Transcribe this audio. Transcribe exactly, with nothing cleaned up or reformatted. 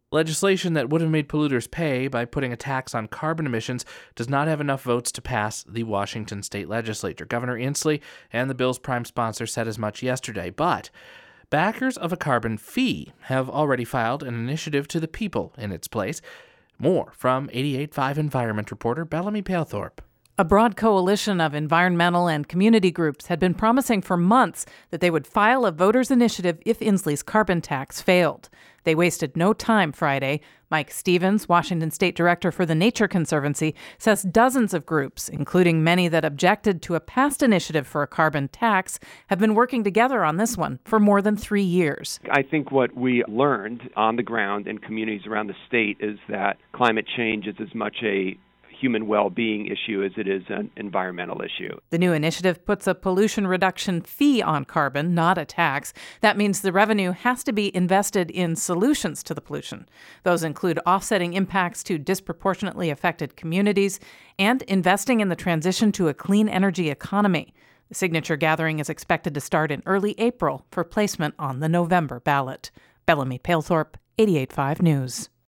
Legislation that would have made polluters pay by putting a tax on carbon emissions does not have enough votes to pass the Washington state legislature. Governor Inslee and the bill's prime sponsor said as much yesterday, but backers of a carbon fee have already filed an initiative to the people in its place. More from eighty-eight point five Environment reporter Bellamy Palethorpe. A broad coalition of environmental and community groups had been promising for months that they would file a voters' initiative if Inslee's carbon tax failed. They wasted no time Friday. Mike Stevens, Washington State Director for the Nature Conservancy, says dozens of groups, including many that objected to a past initiative for a carbon tax, have been working together on this one for more than three years. I think what we learned on the ground in communities around the state is that climate change is as much a human well-being issue as it is an environmental issue. The new initiative puts a pollution reduction fee on carbon, not a tax. That means the revenue has to be invested in solutions to the pollution. Those include offsetting impacts to disproportionately affected communities and investing in the transition to a clean energy economy. The signature gathering is expected to start in early April for placement on the November ballot. Bellamy Palethorpe, eighty-eight point five News.